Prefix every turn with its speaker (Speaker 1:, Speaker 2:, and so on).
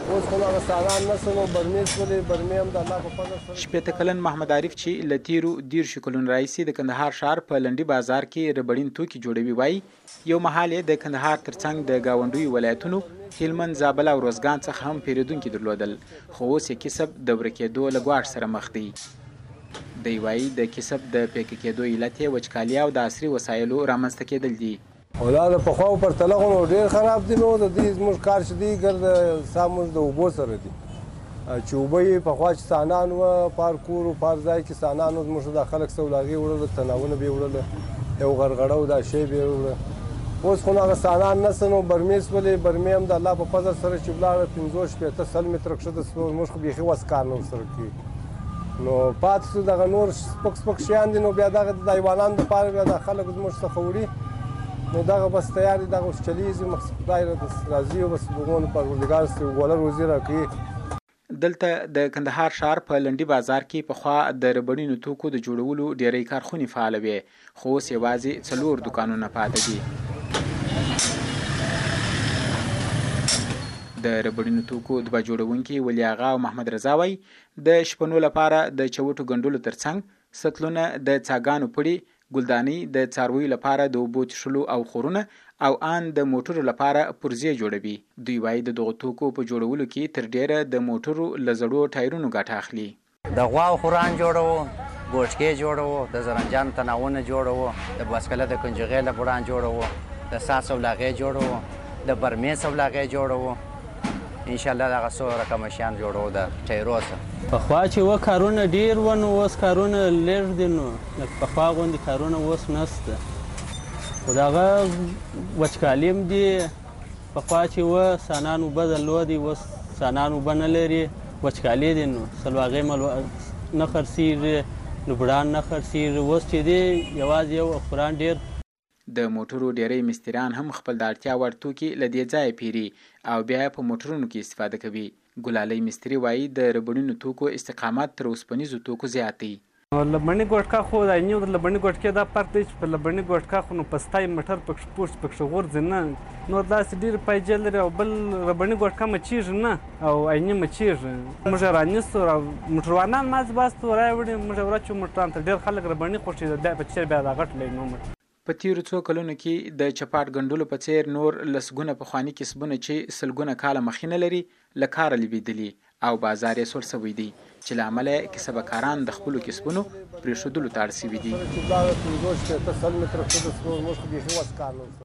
Speaker 1: اوس خو هغه ساران نسل او برمې شولې برمې هم د الله په فضل سره.
Speaker 2: شپېته کلن محمد عارف چې له تیرو 13 کلونو راهیسې د کندهار ښار په لنډي بازار کې ربړین توکي جوړوي وایي یو مهال یې د کندهار ترڅنګ د ګاونډیو ولایتونو هلمند، زابل او روزګان څخه هم پیرودونکي درلودل، خو اوس یې کسب د ورکېدو له ګواښ سره مخ دی. دی وایي د کسب د پیکه کېدو علت یې وچکالي او د عصري وسایلو رامنځته کېدل دي.
Speaker 1: او دا د پخوا په پرتله خو ډېر خراب دي. نو د دې زموږ کار چې دی ګرد ساموږ د اوبو سره دي چې اوبه یې پخوا چې سانان وه پار کور و پار ځای کې سانان و زموږ دا خلک سولاغې وړله، تناونه به یې وړله، یو غرغړه و دا شی به یې وړه. اوس خو هغه سانان نسته نو برمې شولې برمې هم د الله په فضل سره چې ولاړه 50-60 متره کښته شوه. زموږ خو بیخي وس کار نه ورسره کوي. نو پاتې شو دغه نور سپک سپک شیان دي. نو بیا دغه د حیوانانو دپاره بیا دا خلک زموږ څخه وړي. نو دغه بس تیار دي، دغه اوس چلیږي. مقصد خدای راضي او بس موږ پروردګار ګوله روزي راکوي.
Speaker 2: دلته د کندهار ښار په لنډي بازار کې پخوا د ربړینو توکو د جوړولو ډیری کارخونې فعاله وې، خو اوس یوازې 4 دوکانونه پاتې دي. د ربړینو توکو دوه جوړونکي ولی آغا او محمد رضا وایي د شپنو لپاره د چوټو ګنډلو ترڅنګ سطلونه، د څاګانو پړي، ګلدانۍ، د څارویو لپاره د اوبو څښلو او خورونه او ان د موټرو لپاره پرزې جوړوي. دوی وایي د دغو توکو په جوړولو کې تر ډیره د موټرو له زړو ټایرونو ګټه اخلي.
Speaker 3: د غواو خوران جوړوو، ګوشکې جوړوو، د زرنجانو تناونه جوړوو، د باسکله د کنجغې له بوړان جوړوو، د سا سولاغې جوړوو، د برمې سولاغې جوړوو. انشاءالله دغه څو رقمه شیان جوړوو د ټایرو څخه.
Speaker 4: پخوا چې و کارونه ډېر و نو اوس کارونه لږ دي. نو لکه پخوا غوندې کارونه اوس نشته. خو دغه وچکالي هم دي. پخوا چې و سانان اوبه درلودې، اوس سانان اوبه نه لري، وچکالي دي. نو سلواغې نه خرڅېږي، لوبړان نه خرڅېږي. اوس چې دی یوازې یو خوران ډېر.
Speaker 2: د موټرو ډیری مستریان هم خپل د اړتیا وړ توکي له دې ځایه پیري او بیا په موټرونو کې استفاده کوي. ګلالۍ مستري وایي د ربړینو توکو استقامت تر اوسپنیزو توکو زیات دی.
Speaker 5: لبني ګوټکا خو د عیني د لبني ګوټکې دا فرق دی چې په لبني ګوټکا خو نو پستای موټر پکښې پوست پکښې غورځي نه، نور داسې ډېرې پیجې لري. او بل ربني ګوټکا مچېږي نه او عیني مچېږي. موږ یې رانیسو او موټروانان مازې باستو راوړي. موږ یې ورچو موټران ته ډېر خلک ربني خوښوي. بیا په چېر بیا دا غټ لینو موټر.
Speaker 2: په تیرو څو کلونو کې د چپاټ ګنډلو په څیر نور لسګونه پخواني کسبونه چې سلګونه کاله مخې نه لري له کاره لوېدلي او بازار یې سوړ سوی دی، چې له امله یې کسبکاران د خپلو کسبونو پرېښودلو ته اړ سوي دي.